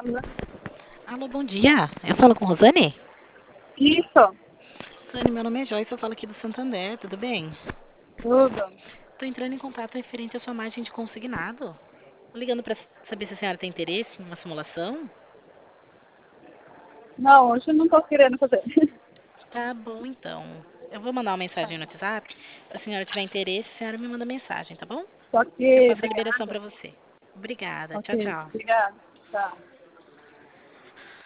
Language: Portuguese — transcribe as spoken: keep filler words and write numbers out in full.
Alô, bom dia. Eu falo com Rosane? Isso, Rosane, meu nome é Joyce, eu falo aqui do Santander, tudo bem? tudo. Tô entrando em contato referente à sua margem de consignado. Tô ligando para saber se a senhora tem interesse em uma simulação. Não, hoje eu não tô querendo fazer. Tá bom, então. Eu vou mandar uma Tá. mensagem no WhatsApp. Se a senhora tiver interesse, a senhora me manda mensagem, tá bom? Só Eu que, faço a liberação obrigada. para você. Obrigada. Ok, Tchau, tchau. obrigada. Tá.